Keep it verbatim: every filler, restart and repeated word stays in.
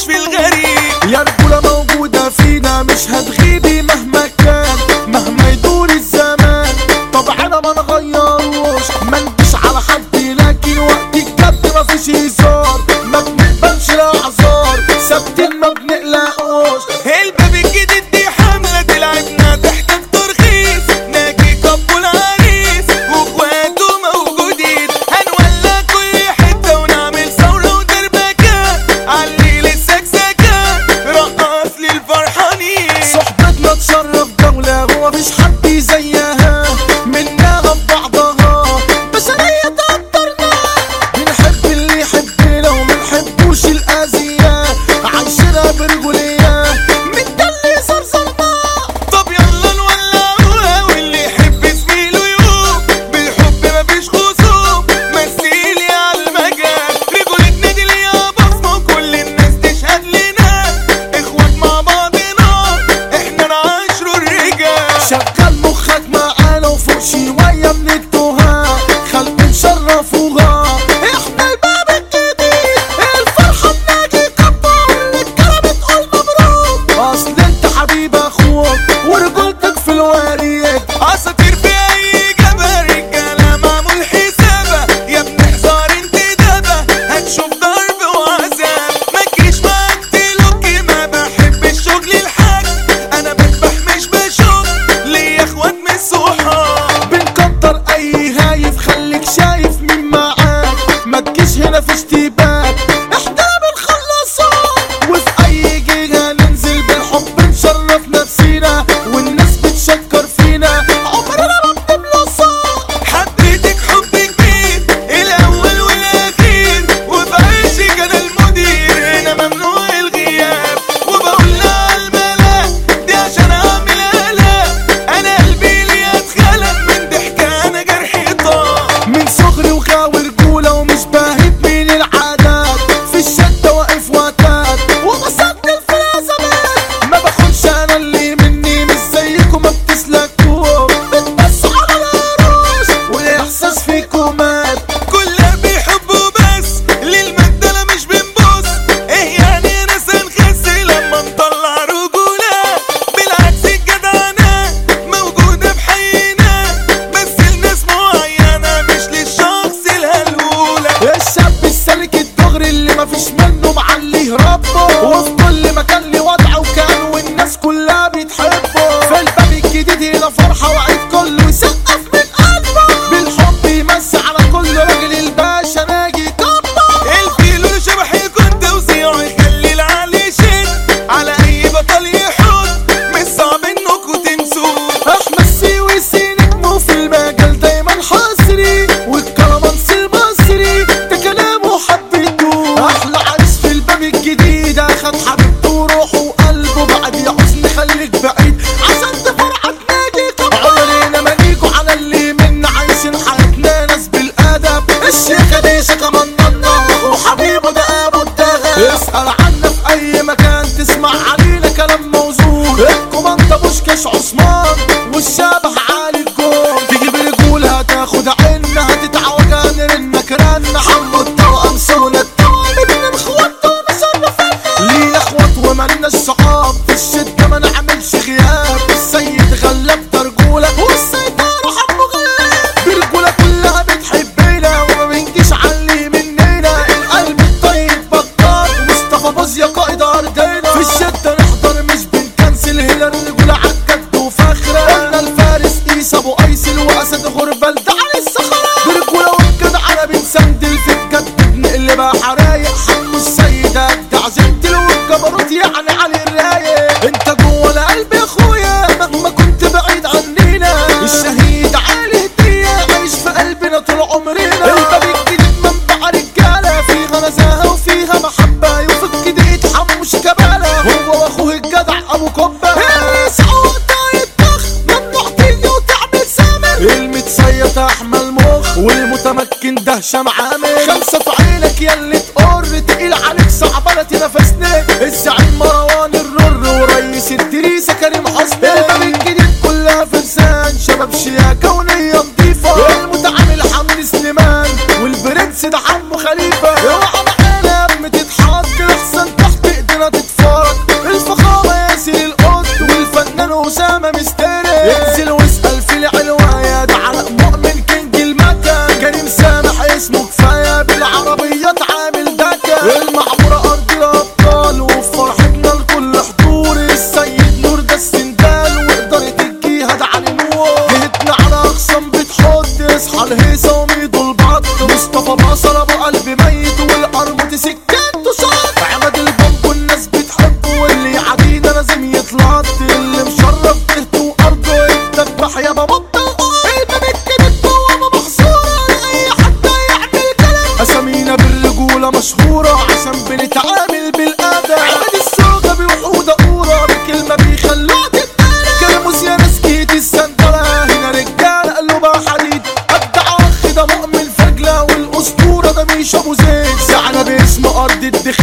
في الغريب. يا رجولة موجودة فينا مش هتغيبي مهما كان، مهما يدور الزمان طبعنا ما نغيروش. ما نجيش على حد لكن وقت الجد مفيش هزار، ما بنقبلش الاعذار، ثابتين ما بنقلقوش. الباب الجديد دي حملة تلعبنا تحت الترخيص، ناجي كب العريس واخواته موجودين، هنولع كل حتة ونعمل ثورة ودربكة علي للسكسكة رقص للفرحانين. صحبتنا تشرف دولة ومفيش حد زيها، منها ببعضها بشرية تقدرنا، بنحب اللي يحبنا ومنحبوش الأذية، عايشينها برجولية من ده اللي صرصرنا. طب يلا نولعوها واللي يحب زميله يقوم، بالحب مفيش خصوم مثيلي على المجال، رجولتنا دي ليها بصمة كل الناس تشهد لنا، اخوات مع بعضنا احنا نعاشروا الرجال. شغل مخك معانا وفوق شوية من التوها، خلق نشرفوها احنا الباب الجديد، الفرحة بناجي كبار الرجالة بتقول مبروك، اصل انت حبيب اخوك ورجولتك في الوريد. اساطير في اي جبل رجالة معمول حسابها، يا ابن حزار انتدابة هتشوف ضرب وعذاب، ما تجيش معاك تلوكي ما بحبش شغل الحاج، انا بذبح مش بشوف ليا اخوات من الصحاب. بنكتر اي هايف خليك شايف مين معاك، ما تجيش هنا في اشتباك احنا بنخلصها، وفي اي جهة ننزل بالحب نشرف نفسينا، والناس بتشكر فينا عمرنا ما بنبلصها. حبيتك حب كبير الاول والاخير، وفي عيشك انا المدير هنا ممنوع الغياب، وبقول لها الملاك دي عشان اعمل قلق، انا قلبي لي اتخلق من ضحكة انا جرحي طار. من صغري وغاوي رجولة ومش باهت من العادات، في الشدة واقف وقتات وبصدق في الازمات، ما باخدش انا اللي مني مش زيكم ما بتسلكوش، بتبصوا على العروش والاحساس فيكم مات. كلها بيحبوا بس للمادة انا مش بنبص، ايه يعني ناس هنخس لما نطلع رجولة، بالعكس الجدعنة موجودة بحينا بس لناس معينة مش للشخص الهلولة. الشاب السالك الدغري اللي مفيش منه معليه ربه، وفي كل مكان ليه وضعه وكان والناس كلها بتحبه، في الباب الجديد هنا فرحة وعيد كله يسقف من قلبه، بالحب يمسي على كل راجل الباشا ناجي كبه. الفيل اللي شبحي كنت توزيعه يخلي العقل شيء على اي بطل يحط، مش صعب انكوا تنسوه. احنا السيوي نجمه في المجال دايما حصري، والكلامانسي المصري ده كلامه حبيته، احلى عريس في الباب الجديد اخد حبيبته وروحه وقلبه، بعد يا حزن خليك بعيد عشان تفرحك ناجي كبه. عمرنا ما نيجوا على اللي منا عايشين حياتنا ناس بالادب، الشيخة دي شيخة مننا وحبيبه ده ابو الدهب، اسأل عنا في اي مكان تسمع علينا كلام موزون، الكوماندا بوشكاش عثمان والشبح عالي الجون، تيجي برجول هتاخد عنا هتتعوج هنرنك رنا، حمو التوأم سونا التوأم ابن اخوات ومشرفنا، لينا اخوات ومالناش صحاب، في الشدة ما نعملش غياب، السيد غلاب ترجولة والسيطرة حمو غلاب، برجولة كلها بتحبنا وما بنجيش علي مننا، القلب الطيب بطار مصطفى بوزيا قائد ارضنا، في الشدة نحضر مش بنكنسل هنا الرجولة عالجد وفخرة، قلنا الفارس قيس ابو ايسل واسد غربال ده على الصخرة، برجولة والجدع انا بنسندل في الجد بنقلبها حرايق، حمو السيد ابدع جنتل والجبروت يعني علي الرايق، انت جوه القلب يا اخويا مهما كنت بعيد عنينا، الشهيد علي هدية عايش في قلبنا طول عمرنا، الباب الجديد منبع رجالة فيها نزاهة وفيها محبة، يوفق جديد حمو شيكابالا هو واخوه الجدع ابو كبة، الريس عقدة الضخ ممنوع تيجي وتعمل سامر، المتصيط احمل مخ والمتمكن ده هشام عامر، خمسة في عينك ياللي تقر تقيل عليك صعبانة تنافسني، الزعيم مروان الرر ورئيس الدريسة كريم حسني، الباب الجديد كلها فرسان شباب شياكة ونية نضيفة، المتعامل حمدي سليمان والبرنس ده حمو خليفة، اوعى معانا يا ابني تتحط احسن تحت ايدينا رجولة مشهورة عشان بنتعامل بالأدب. عماد السوقة بوحودة قورة بكلمة بيخلوها تتقلب. كلموس يا ناس جيت السندلة هنا رجالة قلوبها حديد. أبدع أخ ده مؤمن فجلة والأسطورة ده ميشو أبو زيد. سعنا باسم أرض الدخان